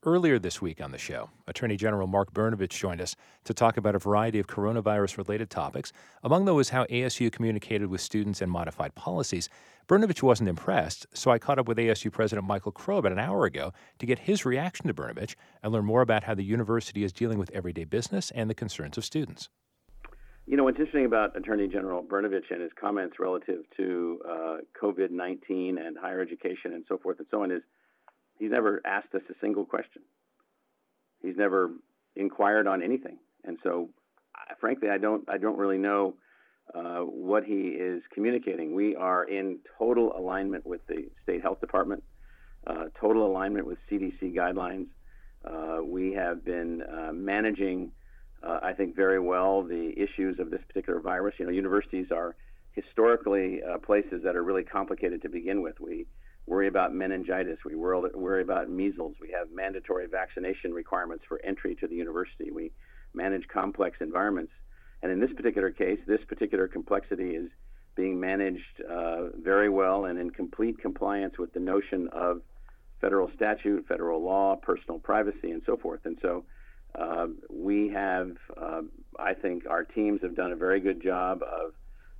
Earlier this week on the show, Attorney General Mark Brnovich joined us to talk about a variety of coronavirus-related topics. Among those, how ASU communicated with students and modified policies. Brnovich wasn't impressed, so I caught up with ASU President Michael Crow about an hour ago to get his reaction to Brnovich and learn more about how the university is dealing with everyday business and the concerns of students. You know, what's interesting about Attorney General Brnovich and his comments relative to COVID-19 and higher education and so forth and so on is he's never asked us a single question. He's never inquired on anything. And so, frankly, I don't really know what he is communicating. We are in total alignment with the State Health Department, total alignment with CDC guidelines. We have been managing I think very well the issues of this particular virus. You know, universities are historically places that are really complicated to begin with. We worry about meningitis. We worry about measles. We have mandatory vaccination requirements for entry to the university. We manage complex environments. And in this particular case, this particular complexity is being managed very well and in complete compliance with the notion of federal statute, federal law, personal privacy, and so forth. And so we have, I think our teams have done a very good job of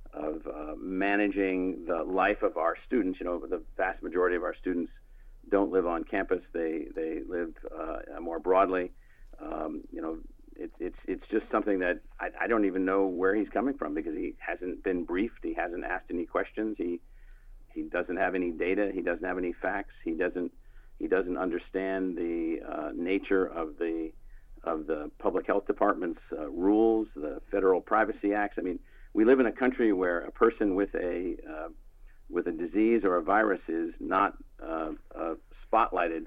managing the life of our students. You know, the vast majority of our students don't live on campus. They live more broadly. You know, it's just something that I don't even know where he's coming from because he hasn't been briefed. He hasn't asked any questions. He doesn't have any data. He doesn't have any facts. He doesn't understand the nature of the Public Health Department's rules, the Federal Privacy Acts. I mean, we live in a country where a person with a disease or a virus is not spotlighted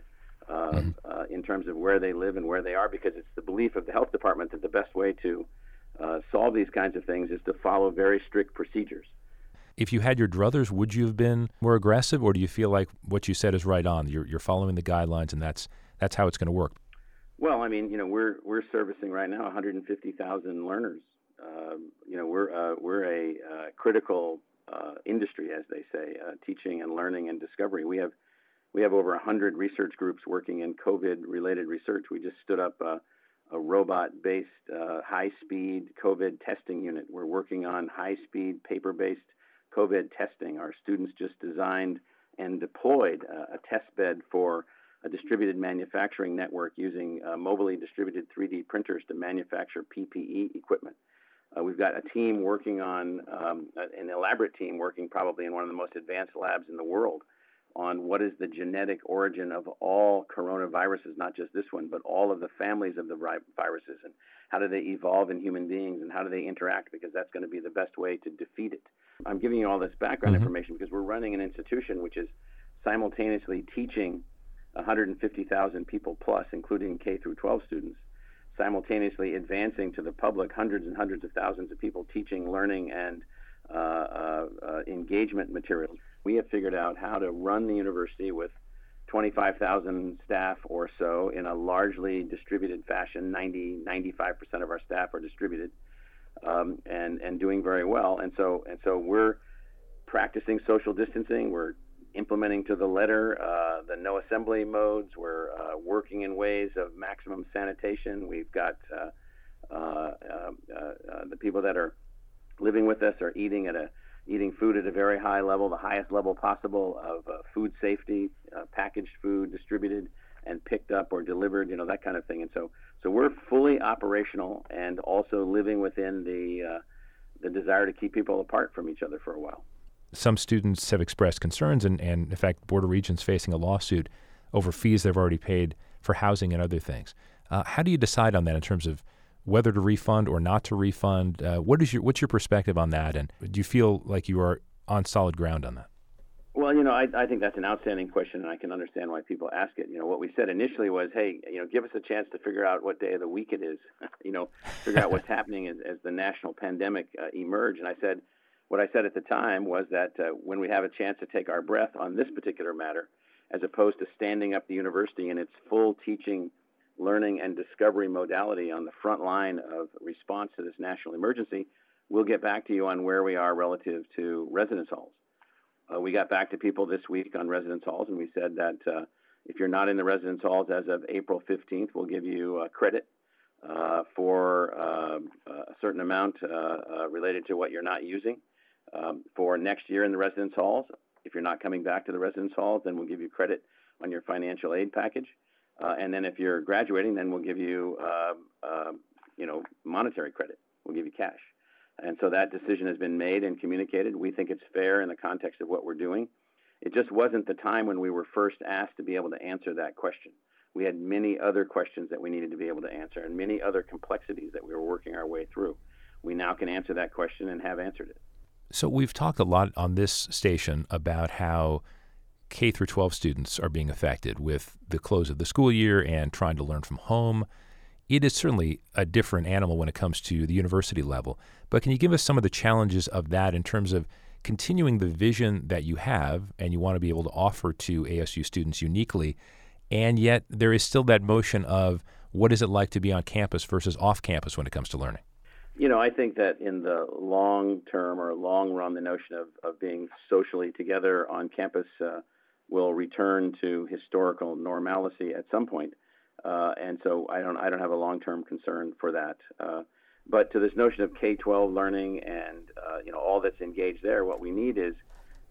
in terms of where they live and where they are, because it's the belief of the health department that the best way to solve these kinds of things is to follow very strict procedures. If you had your druthers, would you have been more aggressive, or do you feel like what you said is right on? You're following the guidelines, and that's how it's going to work. Well, I mean, you know, we're servicing right now 150,000 learners. You know, we're a critical industry, as they say, teaching and learning and discovery. We have over 100 research groups working in COVID-related research. We just stood up a robot-based high-speed COVID testing unit. We're working on high-speed paper-based COVID testing. Our students just designed and deployed a test bed for a distributed manufacturing network using mobilely distributed 3D printers to manufacture PPE equipment. We've got a team working on, an elaborate team working probably in one of the most advanced labs in the world on what is the genetic origin of all coronaviruses, not just this one, but all of the families of the viruses, and how do they evolve in human beings and how do they interact, because that's going to be the best way to defeat it. I'm giving you all this background information because we're running an institution which is simultaneously teaching 150,000 people plus, including K through 12 students, simultaneously advancing to the public hundreds and hundreds of thousands of people teaching, learning, and engagement materials. We have figured out how to run the university with 25,000 staff or so in a largely distributed fashion. 95% of our staff are distributed and doing very well. And so we're practicing social distancing. We're implementing to the letter the no assembly modes. We're working in ways of maximum sanitation. We've got the people that are living with us are eating food at a very high level, the highest level possible of food safety, packaged food distributed and picked up or delivered, you know, that kind of thing. And so we're fully operational and also living within the desire to keep people apart from each other for a while. Some students have expressed concerns, and in fact, Board of Regents facing a lawsuit over fees they've already paid for housing and other things. How do you decide on that in terms of whether to refund or not to refund? What's your perspective on that, and do you feel like you are on solid ground on that? Well, you know, I think that's an outstanding question, and I can understand why people ask it. You know, what we said initially was, hey, you know, give us a chance to figure out what day of the week it is, you know, figure out what's happening as the national pandemic emerged. And what I said at the time was that when we have a chance to take our breath on this particular matter, as opposed to standing up the university in its full teaching, learning, and discovery modality on the front line of response to this national emergency, we'll get back to you on where we are relative to residence halls. We got back to people this week on residence halls, and we said that If you're not in the residence halls as of April 15th, we'll give you credit for a certain amount related to what you're not using. For next year in the residence halls, if you're not coming back to the residence halls, then we'll give you credit on your financial aid package. And then if you're graduating, then we'll give you, monetary credit. We'll give you cash. And so that decision has been made and communicated. We think it's fair in the context of what we're doing. It just wasn't the time when we were first asked to be able to answer that question. We had many other questions that we needed to be able to answer and many other complexities that we were working our way through. We now can answer that question and have answered it. So we've talked a lot on this station about how K through 12 students are being affected with the close of the school year and trying to learn from home. It is certainly a different animal when it comes to the university level. But can you give us some of the challenges of that in terms of continuing the vision that you have and you want to be able to offer to ASU students uniquely, and yet there is still that motion of what is it like to be on campus versus off campus when it comes to learning? I think that in the long term or long run, the notion of being socially together on campus will return to historical normalcy at some point. And so I don't have a long-term concern for that. But to this notion of K-12 learning and all that's engaged there, what we need is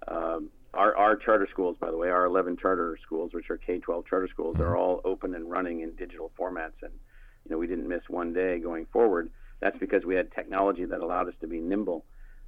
our charter schools, by the way, our 11 charter schools, which are K-12 charter schools, are all open and running in digital formats. And we didn't miss one day going forward. That's because we had technology that allowed us to be nimble.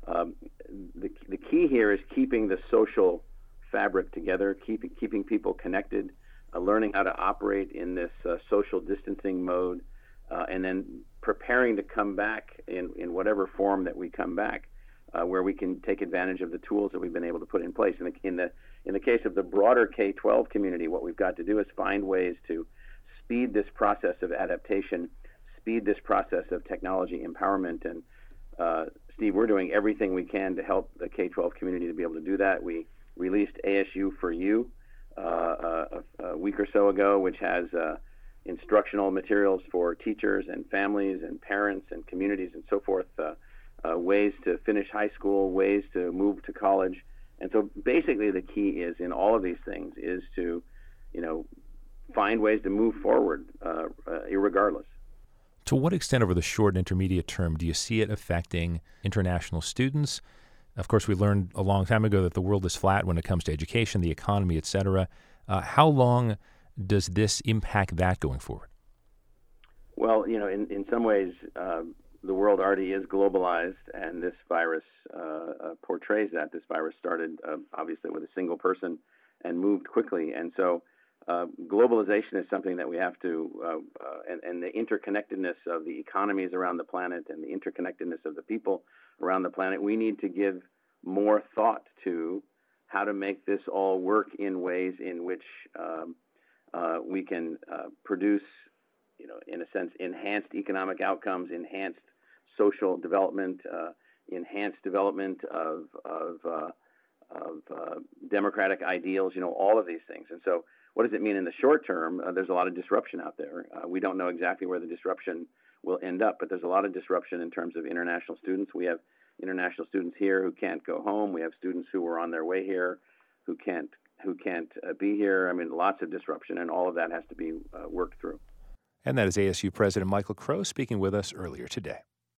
The key here is keeping the social fabric together, keeping people connected, learning how to operate in this social distancing mode, and then preparing to come back in whatever form that we come back, where we can take advantage of the tools that we've been able to put in place. In the case of the broader K-12 community, what we've got to do is find ways to speed this process of adaptation, speed this process of technology empowerment. And Steve, we're doing everything we can to help the K-12 community to be able to do that. We released ASU for You a week or so ago, which has instructional materials for teachers and families and parents and communities and so forth, ways to finish high school, ways to move to college. And so basically the key is in all of these things is to, find ways to move forward irregardless. To what extent over the short and intermediate term do you see it affecting international students? Of course, we learned a long time ago that the world is flat when it comes to education, the economy, et cetera. How long does this impact that going forward? Well, in some ways, the world already is globalized, and this virus portrays that. This virus started, obviously, with a single person and moved quickly. And so globalization is something that we have to, and the interconnectedness of the economies around the planet and the interconnectedness of the people around the planet, we need to give more thought to how to make this all work in ways in which we can produce, in a sense, enhanced economic outcomes, enhanced social development, enhanced development of democratic ideals, all of these things. And so what does it mean in the short term? There's a lot of disruption out there. We don't know exactly where the disruption will end up, but there's a lot of disruption in terms of international students. We have international students here who can't go home. We have students who are on their way here who can't be here. I mean, lots of disruption, and all of that has to be worked through. And that is ASU President Michael Crow speaking with us earlier today.